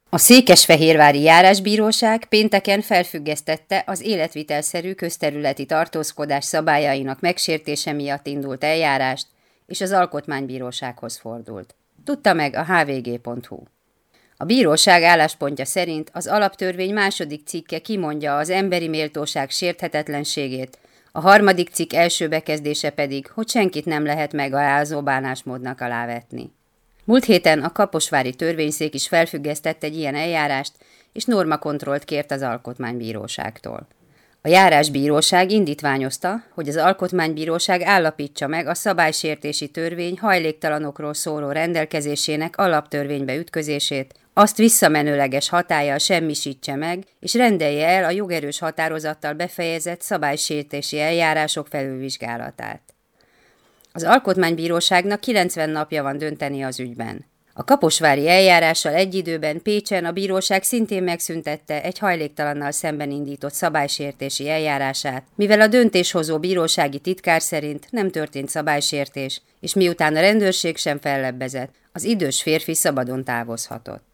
A székesfehérvári járásbíróság pénteken felfüggesztette az életvitelszerű közterületi tartózkodás szabályainak megsértése miatt indult eljárást, és az alkotmánybírósághoz fordult. Tudta meg a hvg.hu. A bíróság álláspontja szerint az alaptörvény második cikke kimondja az emberi méltóság sérthetetlenségét, a harmadik cikk első bekezdése pedig, hogy senkit nem lehet megalázó bánásmódnak alávetni. Múlt héten a kaposvári törvényszék is felfüggesztett egy ilyen eljárást, és normakontrollt kért az Alkotmánybíróságtól. A járásbíróság indítványozta, hogy az Alkotmánybíróság állapítsa meg a szabálysértési törvény hajléktalanokról szóló rendelkezésének alaptörvénybe ütközését, azt visszamenőleges hatállyal semmisítse meg, és rendelje el a jogerős határozattal befejezett szabálysértési eljárások felülvizsgálatát. Az Alkotmánybíróságnak 90 napja van dönteni az ügyben. A kaposvári eljárással egy időben Pécsen a bíróság szintén megszüntette egy hajléktalannal szemben indított szabálysértési eljárását, mivel a döntéshozó bírósági titkár szerint nem történt szabálysértés, és miután a rendőrség sem fellebbezett, az idős férfi szabadon távozhatott.